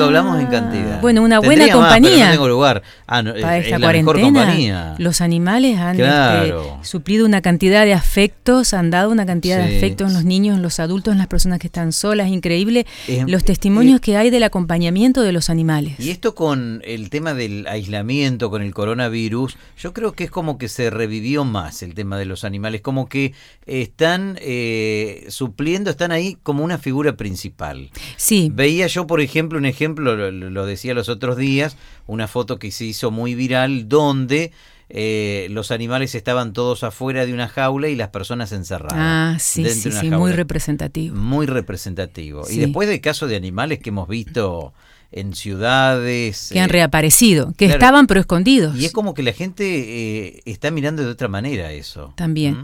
doblamos en cantidad. Bueno, una Tendría buena compañía. Más, pero no tengo lugar. No, para es esta la mejor cuarentena, compañía. los animales han Claro. suplido una cantidad de afectos, han dado una cantidad de afectos en los niños, en los adultos, en las personas que están solas. Increíble los testimonios que hay del acompañamiento de los animales. Y esto con el tema del aislamiento, con el coronavirus, yo creo que es como que se revivió más el tema de los animales, como que están supliendo, están ahí como una figura principal. Sí. Veía yo, por ejemplo, un ejemplo, lo decía los otros días, una foto que se hizo muy viral donde los animales estaban todos afuera de una jaula y las personas encerradas. Ah, sí, sí, sí, muy representativo. Muy representativo. Sí. Y después del caso de animales que hemos visto en ciudades que han reaparecido, que claro, estaban pero escondidos. Y es como que la gente está mirando de otra manera eso. También.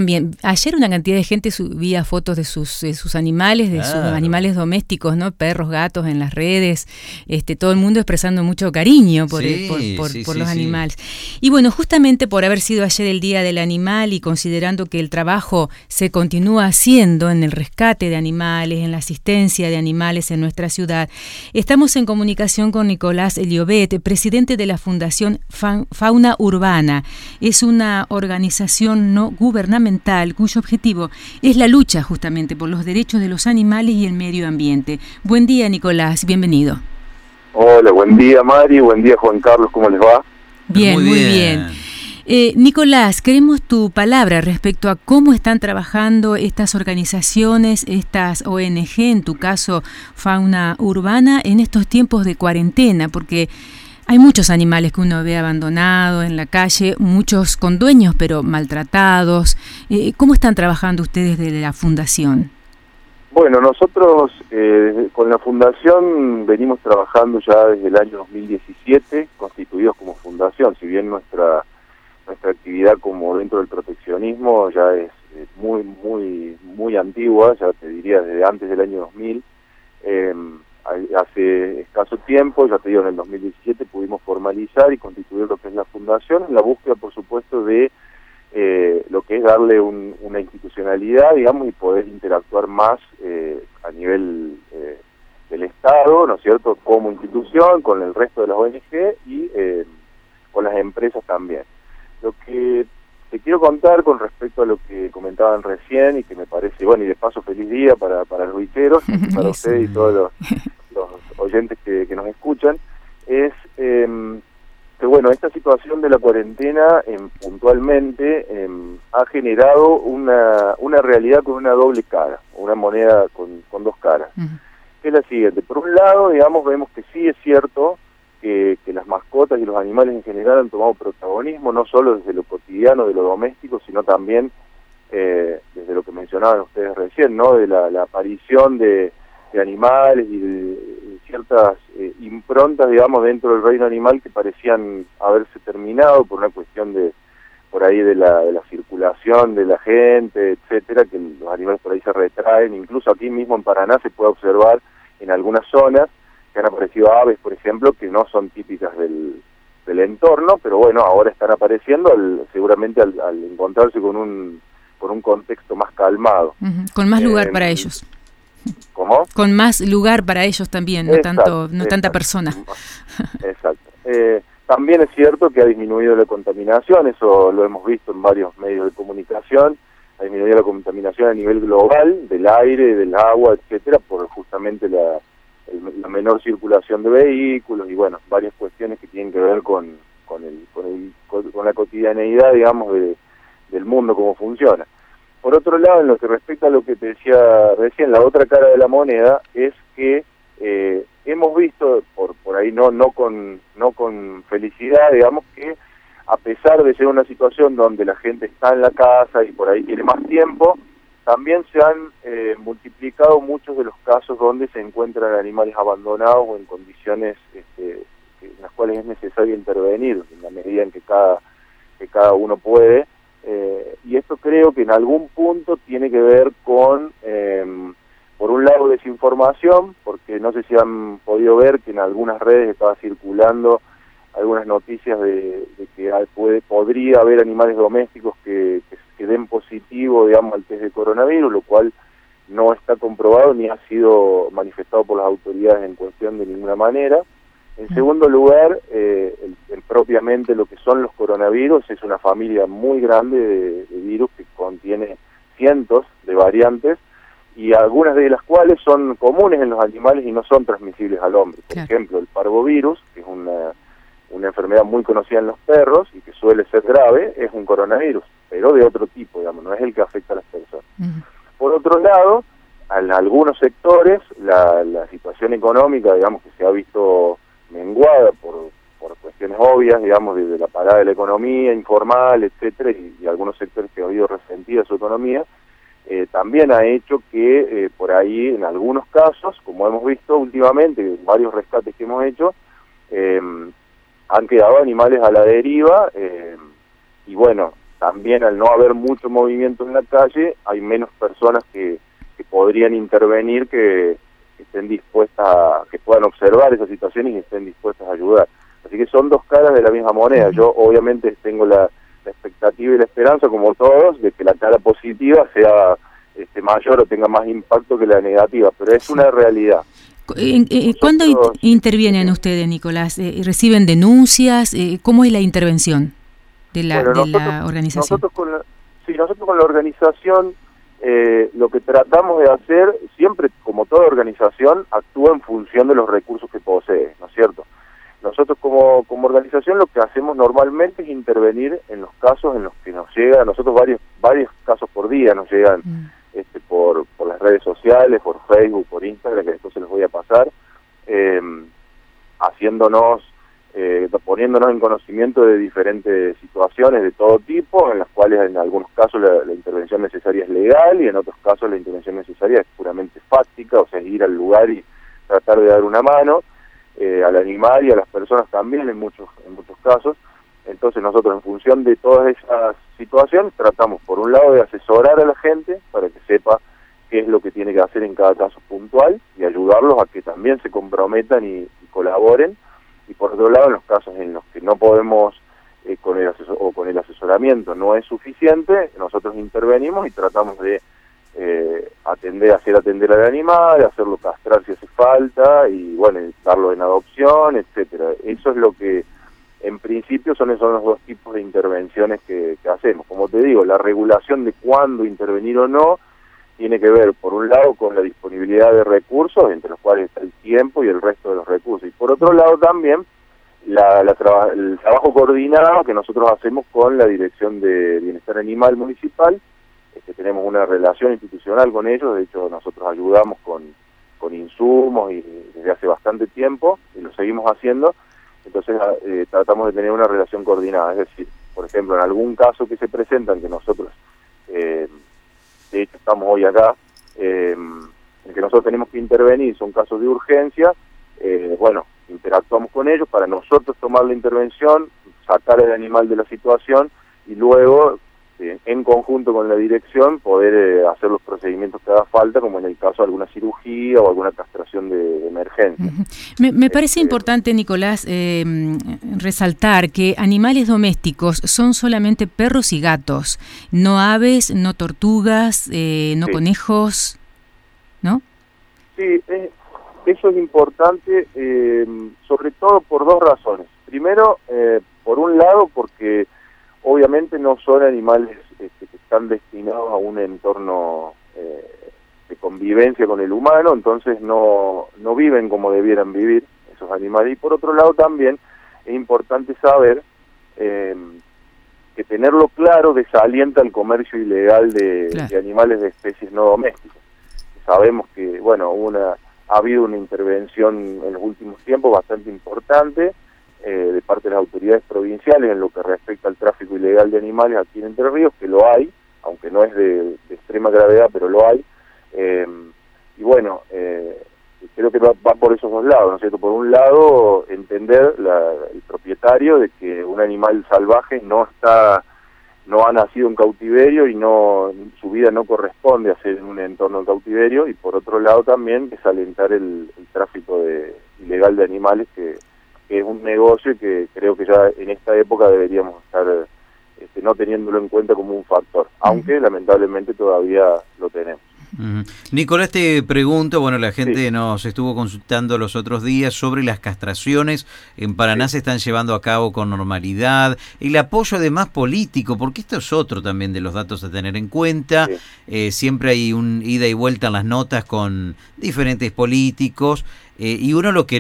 Ayer una cantidad de gente subía fotos de sus animales, de sus animales domésticos, ¿no? Perros, gatos en las redes, todo el mundo expresando mucho cariño por los animales. Y bueno, justamente por haber sido ayer el Día del Animal y considerando que el trabajo se continúa haciendo en el rescate de animales, en la asistencia de animales en nuestra ciudad, estamos en comunicación con Nicolás Llobet, presidente de la Fundación Fauna Urbana. Es una organización no gubernamental cuyo objetivo es la lucha justamente por los derechos de los animales y el medio ambiente. Buen día, Nicolás, bienvenido. Hola, buen día, Mari, buen día, Juan Carlos, ¿cómo les va? Bien, muy bien. Nicolás, queremos tu palabra respecto a cómo están trabajando estas organizaciones, estas ONG, en tu caso Fauna Urbana, en estos tiempos de cuarentena, porque hay muchos animales que uno ve abandonados en la calle, muchos con dueños pero maltratados. ¿Cómo están trabajando ustedes desde la Fundación? Bueno, nosotros con la Fundación venimos trabajando ya desde el año 2017, constituidos como fundación, si bien nuestra actividad como dentro del proteccionismo ya es muy antigua, ya te diría desde antes del año 2000. Hace escaso tiempo, ya te digo, en el 2017 pudimos formalizar y constituir lo que es la Fundación en la búsqueda, por supuesto, de lo que es darle una institucionalidad, digamos, y poder interactuar más a nivel del Estado, ¿no es cierto?, como institución, con el resto de las ONG y con las empresas también. Lo que te quiero contar con respecto a lo que comentaban recién y que me parece, bueno, y de paso feliz día para los bicheros, para ustedes y todos los oyentes que nos escuchan, es que bueno, esta situación de la cuarentena puntualmente ha generado una realidad con una doble cara, una moneda con dos caras. Que es la siguiente: por un lado, digamos, vemos que sí es cierto que las mascotas y los animales en general han tomado protagonismo, no solo desde lo cotidiano, de lo doméstico, sino también desde lo que mencionaban ustedes recién, ¿no? De la aparición de animales y de ciertas improntas, digamos, dentro del reino animal que parecían haberse terminado por una cuestión por ahí de la circulación de la gente, etcétera, que los animales por ahí se retraen. Incluso aquí mismo en Paraná se puede observar en algunas zonas que han aparecido aves, por ejemplo, que no son típicas del entorno, pero bueno, ahora están apareciendo seguramente al encontrarse con un contexto más calmado. Con más lugar para ellos. ¿Cómo? Con más lugar para ellos también, no tanta persona. Exacto. También es cierto que ha disminuido la contaminación, eso lo hemos visto en varios medios de comunicación, ha disminuido la contaminación a nivel global, del aire, del agua, etcétera, por justamente la menor circulación de vehículos y bueno, varias cuestiones que tienen que ver con la cotidianeidad, digamos, del mundo, cómo funciona. Por otro lado, en lo que respecta a lo que te decía recién, la otra cara de la moneda es que hemos visto, por ahí no con felicidad, digamos, que a pesar de ser una situación donde la gente está en la casa y por ahí tiene más tiempo, también se han multiplicado muchos de los casos donde se encuentran animales abandonados o en condiciones en las cuales es necesario intervenir en la medida en que cada uno puede. Y esto creo que en algún punto tiene que ver con, por un lado, desinformación, porque no sé si han podido ver que en algunas redes estaba circulando algunas noticias de que podría haber animales domésticos que den positivo, digamos, al test de coronavirus, lo cual no está comprobado ni ha sido manifestado por las autoridades en cuestión de ninguna manera. En segundo lugar, propiamente lo que son los coronavirus es una familia muy grande de virus que contiene cientos de variantes, y algunas de las cuales son comunes en los animales y no son transmisibles al hombre. Por ejemplo, el parvovirus, que es una enfermedad muy conocida en los perros y que suele ser grave, es un coronavirus, pero de otro tipo, digamos, no es el que afecta a las personas. Por otro lado, en algunos sectores la situación económica, digamos, que se ha visto menguada por cuestiones obvias, digamos, de la parada de la economía informal, etcétera, y algunos sectores que ha habido resentida su economía, también ha hecho que por ahí, en algunos casos, como hemos visto últimamente, en varios rescates que hemos hecho, han quedado animales a la deriva, y bueno, también al no haber mucho movimiento en la calle, hay menos personas que podrían intervenir, que estén dispuestas, que puedan observar esa situación y que estén dispuestas a ayudar. Así que son dos caras de la misma moneda. Yo obviamente tengo la expectativa y la esperanza, como todos, de que la cara positiva sea mayor o tenga más impacto que la negativa, pero es una realidad. ¿Cuándo intervienen ustedes, Nicolás? ¿Reciben denuncias? ¿Cómo es la intervención de la organización? Nosotros con la organización lo que tratamos de hacer, siempre, como toda organización, actúa en función de los recursos que posee, ¿no es cierto? Nosotros como organización lo que hacemos normalmente es intervenir en los casos en los que nos llega, a nosotros varios casos por día nos llegan por las redes sociales, por Facebook, por Instagram, que después se los voy a pasar, poniéndonos en conocimiento de diferentes situaciones de todo tipo, en las cuales en algunos casos la intervención necesaria es legal y en otros casos la intervención necesaria es puramente fáctica, o sea, es ir al lugar y tratar de dar una mano al animal y a las personas también en muchos casos. Entonces nosotros, en función de todas esas situaciones, tratamos por un lado de asesorar a la gente para que sepa qué es lo que tiene que hacer en cada caso puntual y ayudarlos a que también se comprometan y colaboren, y por otro lado, en los casos en los que no podemos con el asesoramiento no es suficiente, nosotros intervenimos y tratamos de hacer atender al animal, hacerlo castrar si hace falta, y bueno, darlo en adopción, etcétera. Eso es lo que, en principio, son los dos tipos de intervenciones que hacemos. Como te digo, la regulación de cuándo intervenir o no tiene que ver, por un lado, con la disponibilidad de recursos, entre los cuales está el tiempo y el resto de los recursos, y por otro lado también el trabajo coordinado que nosotros hacemos con la Dirección de Bienestar Animal Municipal. Tenemos una relación institucional con ellos, de hecho nosotros ayudamos con insumos y desde hace bastante tiempo, y lo seguimos haciendo. Entonces tratamos de tener una relación coordinada, es decir, por ejemplo, en algún caso que se presentan, que nosotros, de hecho estamos hoy acá, en que nosotros tenemos que intervenir, son casos de urgencia, bueno, interactuamos con ellos para nosotros tomar la intervención, sacar el animal de la situación y luego, en conjunto con la dirección, poder hacer los procedimientos que haga falta, como en el caso de alguna cirugía o alguna castración de emergencia. Me parece importante, Nicolás, resaltar que animales domésticos son solamente perros y gatos, no aves, no tortugas, no conejos, ¿no? Sí, eso es importante, sobre todo por dos razones. Primero, por un lado, porque obviamente no son animales que están destinados a un entorno de convivencia con el humano, entonces no viven como debieran vivir esos animales. Y por otro lado también es importante saber que tenerlo claro desalienta el comercio ilegal de animales de especies no domésticas. Sabemos que, bueno, ha habido una intervención en los últimos tiempos bastante importante de parte de las autoridades provinciales en lo que respecta al tráfico ilegal de animales aquí en Entre Ríos, que lo hay, aunque no es de extrema gravedad, pero lo hay. Y bueno, creo que va por esos dos lados, ¿no es cierto? Por un lado, entender el propietario de que un animal salvaje no ha nacido en cautiverio y su vida no corresponde a ser en un entorno de cautiverio, y por otro lado también desalentar el tráfico ilegal de animales, que es un negocio que creo que ya en esta época deberíamos estar no teniéndolo en cuenta como un factor, aunque lamentablemente todavía lo tenemos. Nicolás, te pregunto, bueno, la gente nos estuvo consultando los otros días sobre las castraciones. En Paraná se están llevando a cabo con normalidad. El apoyo además político, porque esto es otro también de los datos a tener en cuenta. Siempre hay un ida y vuelta en las notas con diferentes políticos. Y uno lo que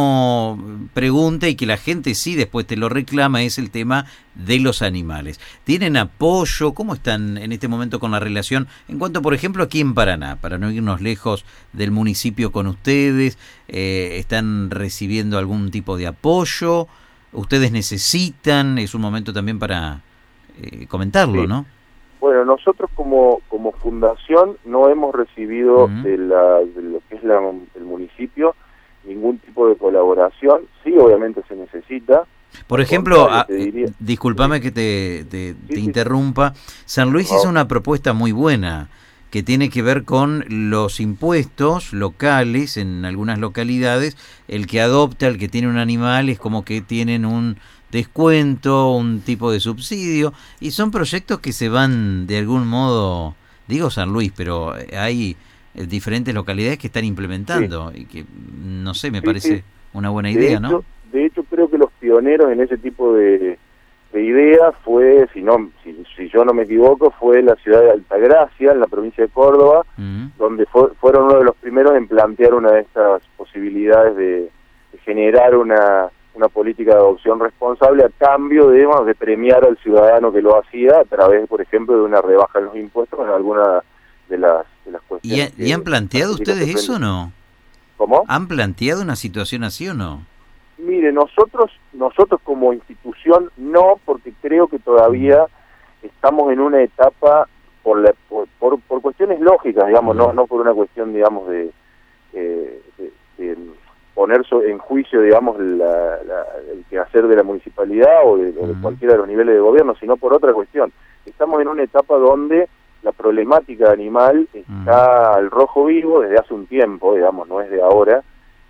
no pregunta y que la gente sí después te lo reclama es el tema de los animales. ¿Tienen apoyo? ¿Cómo están en este momento con la relación? En cuanto, por ejemplo, aquí en Paraná, para no irnos lejos del municipio con ustedes, ¿están recibiendo algún tipo de apoyo? ¿Ustedes necesitan? Es un momento también para comentarlo, ¿no? Bueno, nosotros como fundación no hemos recibido de lo que es el municipio ningún tipo de colaboración. Sí, obviamente se necesita. Por ejemplo, discúlpame que te interrumpa. San Luis hizo una propuesta muy buena que tiene que ver con los impuestos locales en algunas localidades. El que adopta, el que tiene un animal, es como que tienen un descuento, un tipo de subsidio, y son proyectos que se van de algún modo, digo San Luis, pero hay diferentes localidades que están implementando y que, no sé, me parece una buena idea, ¿no? De hecho, creo que los pioneros en ese tipo de ideas fue, si yo no me equivoco, fue la ciudad de Altagracia, en la provincia de Córdoba, donde fueron uno de los primeros en plantear una de estas posibilidades de generar una política de adopción responsable a cambio de premiar al ciudadano que lo hacía a través, por ejemplo, de una rebaja en los impuestos en alguna de las cuestiones. ¿Y han planteado ustedes eso o no? ¿Cómo? ¿Han planteado una situación así o no? Mire, nosotros como institución no, porque creo que todavía estamos en una etapa por cuestiones lógicas, digamos, no por una cuestión, digamos, de poner en juicio, digamos, el quehacer de la municipalidad o de cualquiera de los niveles de gobierno, sino por otra cuestión. Estamos en una etapa donde la problemática animal está al rojo vivo desde hace un tiempo, digamos, no es de ahora,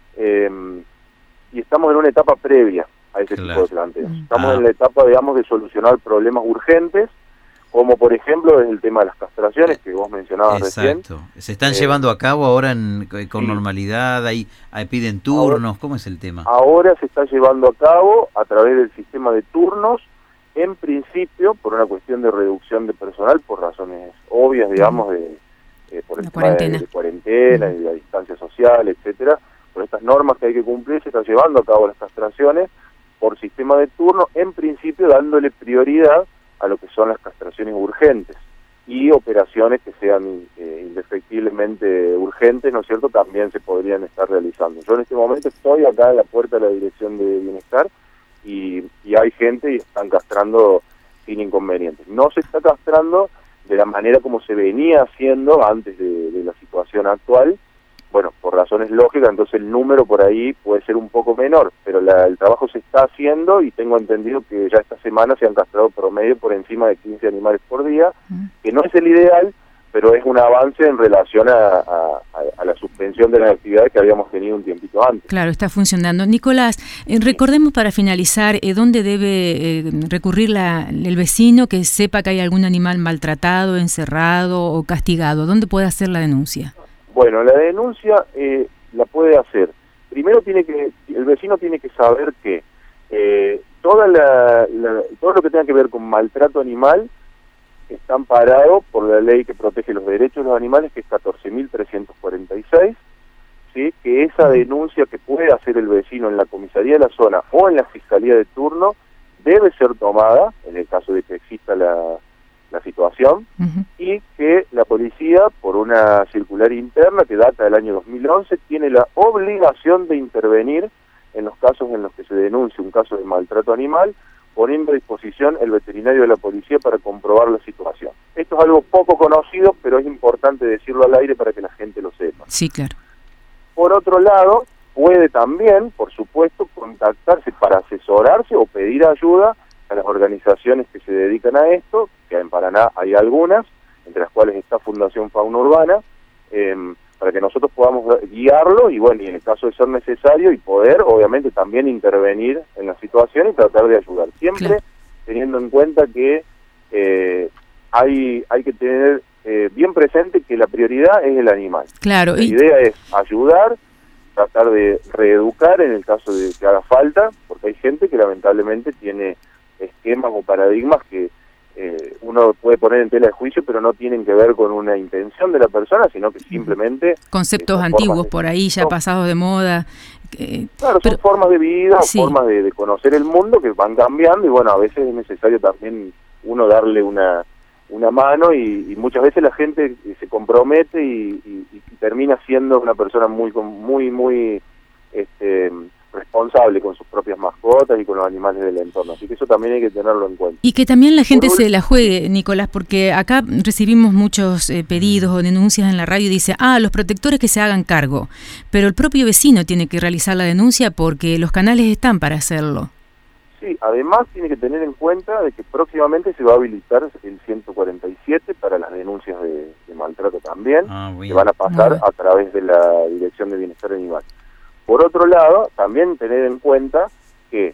y estamos en una etapa previa a ese tipo de planteos. Estamos en la etapa, digamos, de solucionar problemas urgentes, como por ejemplo es el tema de las castraciones que vos mencionabas recién. ¿Se están llevando a cabo ahora con normalidad? ¿Ahí piden turnos? ¿Cómo es el tema? Ahora se está llevando a cabo a través del sistema de turnos, en principio por una cuestión de reducción de personal, por razones obvias, digamos, por el tema de cuarentena y de la distancia social, etcétera. Por estas normas que hay que cumplir, se está llevando a cabo las castraciones por sistema de turno, en principio dándole prioridad a lo que son las castraciones urgentes y operaciones que sean indefectiblemente urgentes, ¿no es cierto?, también se podrían estar realizando. Yo en este momento estoy acá en la puerta de la Dirección de Bienestar y hay gente y están castrando sin inconvenientes. No se está castrando de la manera como se venía haciendo antes de la situación actual, bueno, por razones lógicas, entonces el número por ahí puede ser un poco menor, pero el trabajo se está haciendo y tengo entendido que ya esta semana se han castrado promedio por encima de 15 animales por día, que no es el ideal, pero es un avance en relación a la suspensión de las actividades que habíamos tenido un tiempito antes. Claro, está funcionando. Nicolás, recordemos para finalizar, ¿dónde debe recurrir el vecino que sepa que hay algún animal maltratado, encerrado o castigado? ¿Dónde puede hacer la denuncia? Bueno, la denuncia la puede hacer. Primero el vecino tiene que saber que todo lo que tenga que ver con maltrato animal está amparado por la ley que protege los derechos de los animales, que es 14.346, ¿sí? Que esa denuncia que puede hacer el vecino en la comisaría de la zona o en la fiscalía de turno debe ser tomada, en el caso de que exista la situación, y que la policía, por una circular interna que data del año 2011, tiene la obligación de intervenir en los casos en los que se denuncie un caso de maltrato animal, poniendo a disposición el veterinario de la policía para comprobar la situación. Esto es algo poco conocido, pero es importante decirlo al aire para que la gente lo sepa. Sí, claro. Por otro lado, puede también, por supuesto, contactarse para asesorarse o pedir ayuda a las organizaciones que se dedican a esto, que en Paraná hay algunas, entre las cuales está Fundación Fauna Urbana, para que nosotros podamos guiarlo y bueno, y en el caso de ser necesario y poder, obviamente, también intervenir en la situación y tratar de ayudar. Siempre teniendo en cuenta que hay que tener bien presente que la prioridad es el animal. Claro. La idea es ayudar, tratar de reeducar en el caso de que haga falta, porque hay gente que lamentablemente tiene esquemas o paradigmas que uno puede poner en tela de juicio, pero no tienen que ver con una intención de la persona, sino que simplemente... Conceptos antiguos por ahí, ya pasados de moda. Claro, son formas de vida, sí, formas de conocer el mundo que van cambiando, y bueno, a veces es necesario también uno darle una mano, y muchas veces la gente se compromete y termina siendo una persona muy responsable con sus propias mascotas y con los animales del entorno, así que eso también hay que tenerlo en cuenta. Y que también la gente se la juegue, Nicolás, porque acá recibimos muchos pedidos o denuncias en la radio y dice, los protectores que se hagan cargo, pero el propio vecino tiene que realizar la denuncia porque los canales están para hacerlo. Sí, además tiene que tener en cuenta de que próximamente se va a habilitar el 147 para las denuncias de maltrato también, que van a pasar a través de la Dirección de Bienestar Animal. Por otro lado, también tener en cuenta que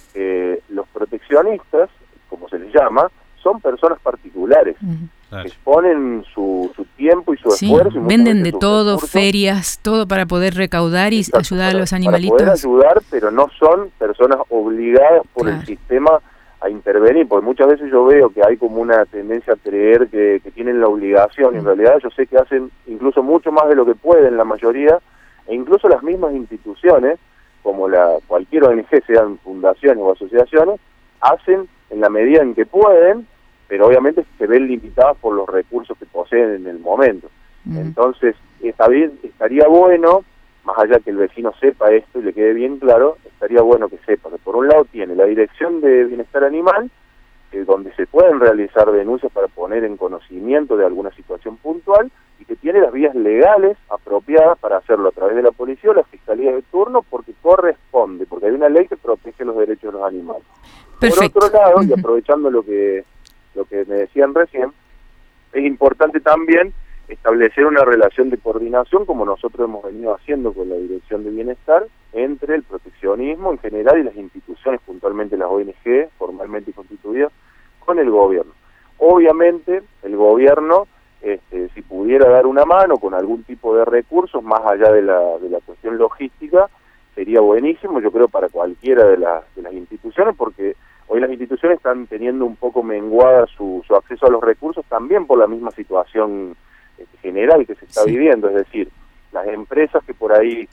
los proteccionistas, como se les llama, son personas particulares, que exponen su tiempo y su esfuerzo. Y venden de todo, ferias, todo para poder recaudar y ayudar a los animalitos. Para poder ayudar, pero no son personas obligadas por el sistema a intervenir, porque muchas veces yo veo que hay como una tendencia a creer que tienen la obligación, y en realidad yo sé que hacen incluso mucho más de lo que pueden la mayoría, e incluso las mismas instituciones, como cualquier ONG, sean fundaciones o asociaciones, hacen en la medida en que pueden, pero obviamente se ven limitadas por los recursos que poseen en el momento. Entonces, estaría bueno, más allá que el vecino sepa esto y le quede bien claro, estaría bueno que sepa que por un lado tiene la Dirección de Bienestar Animal, donde se pueden realizar denuncias para poner en conocimiento de alguna situación puntual, y que tiene las vías legales apropiadas para hacerlo a través de la policía o la fiscalía de turno, porque corresponde, porque hay una ley que protege los derechos de los animales. Perfecto. Por otro lado, y aprovechando lo que me decían recién, es importante también establecer una relación de coordinación, como nosotros hemos venido haciendo con la Dirección de Bienestar, entre el proteccionismo en general y las instituciones, puntualmente las ONG, formalmente constituidas, con el gobierno. Obviamente, el gobierno, si pudiera dar una mano con algún tipo de recursos, más allá de la cuestión logística, sería buenísimo, yo creo, para cualquiera de las instituciones, porque hoy las instituciones están teniendo un poco menguada su acceso a los recursos, también por la misma situación general que se está viviendo, es decir, las empresas que por ahí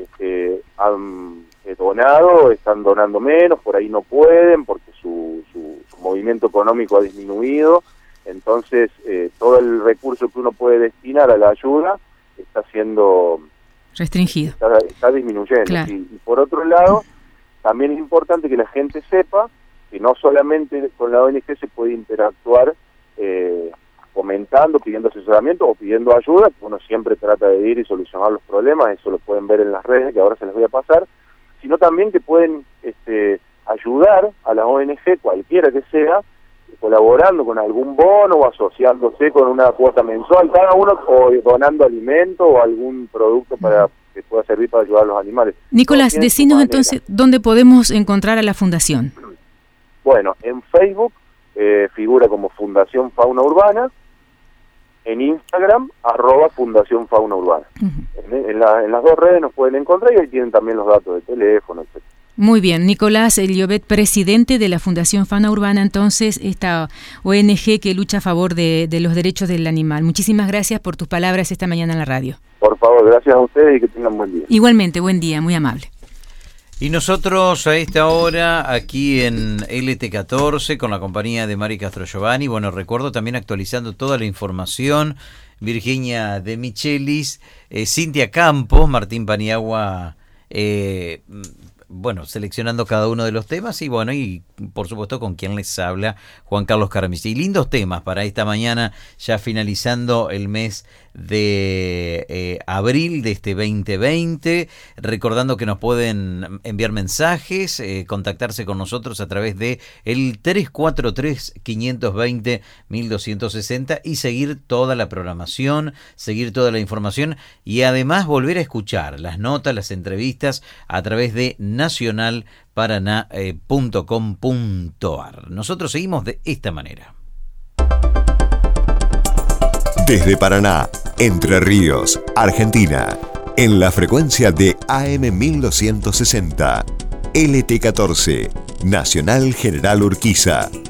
han donado, están donando menos, por ahí no pueden, porque su movimiento económico ha disminuido, entonces todo el recurso que uno puede destinar a la ayuda está siendo restringido, está disminuyendo. Claro. Y por otro lado, también es importante que la gente sepa que no solamente con la ONG se puede interactuar comentando, pidiendo asesoramiento o pidiendo ayuda, que uno siempre trata de ir y solucionar los problemas, eso lo pueden ver en las redes, que ahora se les voy a pasar, sino también que pueden ayudar a la ONG, cualquiera que sea, colaborando con algún bono o asociándose con una cuota mensual, cada uno, o donando alimento o algún producto para que pueda servir para ayudar a los animales. Nicolás, decinos entonces dónde podemos encontrar a la Fundación. Bueno, en Facebook figura como Fundación Fauna Urbana, en Instagram, @Fundación Fauna Urbana. En las dos redes nos pueden encontrar y ahí tienen también los datos de teléfono, etc. Muy bien, Nicolás Llobet, presidente de la Fundación Fauna Urbana, entonces, esta ONG que lucha a favor de los derechos del animal. Muchísimas gracias por tus palabras esta mañana en la radio. Por favor, gracias a ustedes y que tengan buen día. Igualmente, buen día, muy amable. Y nosotros a esta hora aquí en LT14 con la compañía de Mari Castro Giovanni, bueno, recuerdo también actualizando toda la información, Virginia de Michelis, Cintia Campos, Martín Paniagua, bueno, seleccionando cada uno de los temas y bueno, y por supuesto con quien les habla, Juan Carlos Caramisi. Y lindos temas para esta mañana, ya finalizando el mes de abril de este 2020, recordando que nos pueden enviar mensajes, contactarse con nosotros a través de el 343-520-1260 y seguir toda la programación, seguir toda la información y además volver a escuchar las notas, las entrevistas a través de nacionalparaná.com.ar. Nosotros seguimos de esta manera. Desde Paraná, Entre Ríos, Argentina, en la frecuencia de AM 1260, LT14, Nacional General Urquiza.